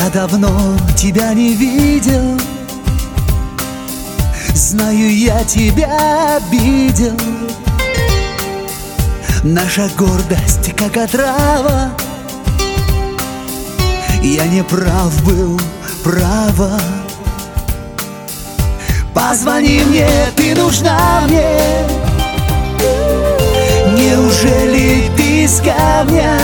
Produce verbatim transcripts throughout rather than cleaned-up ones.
Я давно тебя не видел, знаю, я тебя обидел. Наша гордость как отрава, я не прав был, право. Позвони мне, ты нужна мне. Неужели ты с камня?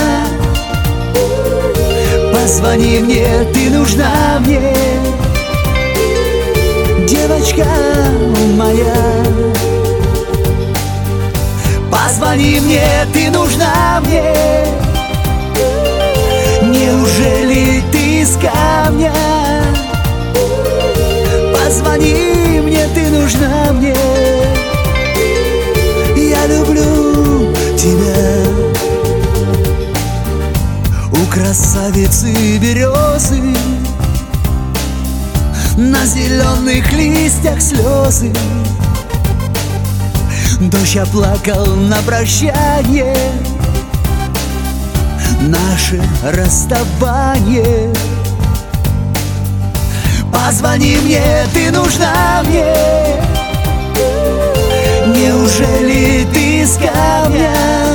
Позвони мне, ты нужна мне. Девочка моя, позвони мне, ты нужна мне. Неужели ты с камня? Позвони мне, ты нужна мне. Я люблю тебя. У красавицы березы на зеленых листьях слезы. Дождь оплакал на прощание наше расставание. Позвони мне, ты нужна мне. Неужели ты с камня?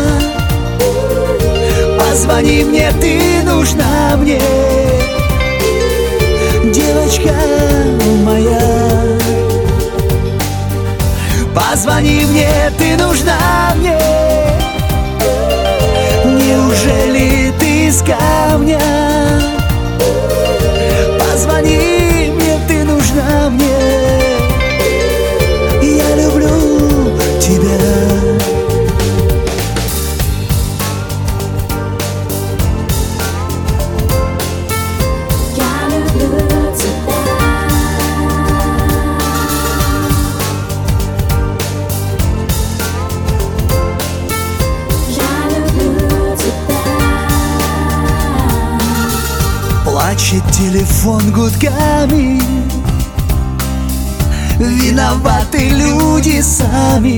Позвони мне, ты нужна мне. Девочка моя, позвони мне, ты нужна мне. Неужели ты с камня? Позвони мне, ты нужна мне. Я люблю тебя. Плачет телефон гудками, виноваты люди сами.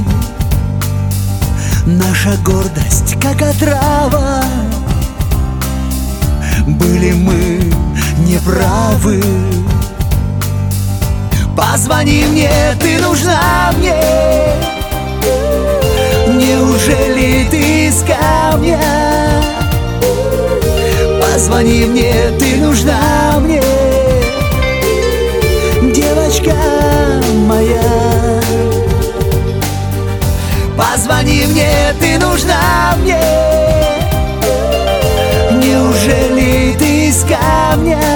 Наша гордость как отрава, были мы неправы. Позвони мне, ты нужна мне. Неужели ты с камня? Позвони мне, ты нужна мне. Девочка моя, позвони мне, ты нужна мне. Неужели ты с камня?